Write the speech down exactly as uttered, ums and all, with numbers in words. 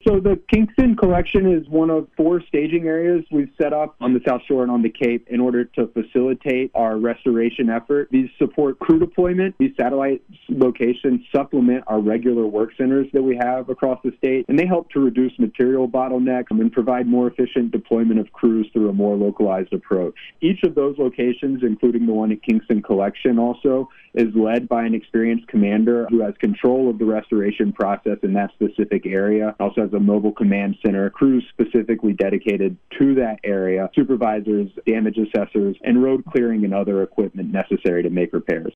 So the Kingston Collection is one of four staging areas we've set up on the South Shore and on the Cape in order to facilitate our restoration effort. These support crew deployment. These satellite locations supplement our regular work centers that we have across the state, and they help to reduce material bottlenecks and provide more efficient deployment of crews through a more localized approach. Each of those locations, including the one at Kingston Collection also, is led by an experienced commander who has control of the restoration process in that specific area. Also has a mobile command center, crews specifically dedicated to that area, supervisors, damage assessors, and road clearing and other equipment necessary to make repairs.